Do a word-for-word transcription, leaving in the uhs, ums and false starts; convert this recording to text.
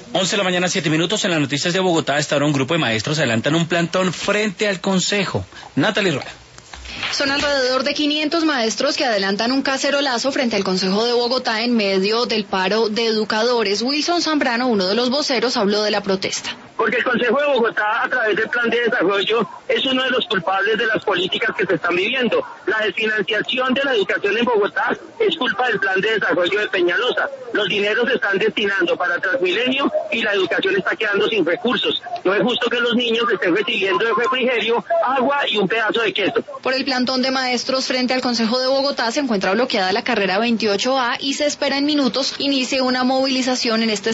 once de la mañana, siete minutos. En las noticias de Bogotá, hasta ahora un grupo de maestros adelantan un plantón frente al Consejo. Natalie Rueda. Son alrededor de quinientos maestros que adelantan un cacerolazo frente al Consejo de Bogotá en medio del paro de educadores. Wilson Zambrano, uno de los voceros, habló de la protesta. Porque el Consejo de Bogotá, a través del Plan de Desarrollo, es uno de los culpables de las políticas que se están viviendo. La desfinanciación de la educación en Bogotá es culpa del Plan de Desarrollo de Peñalosa. Los dineros se están destinando para Transmilenio y la educación está quedando sin recursos. No es justo que los niños estén recibiendo de refrigerio, agua y un pedazo de queso. Por el plantón de maestros frente al Consejo de Bogotá se encuentra bloqueada la carrera veintiocho A y se espera en minutos inicie una movilización en este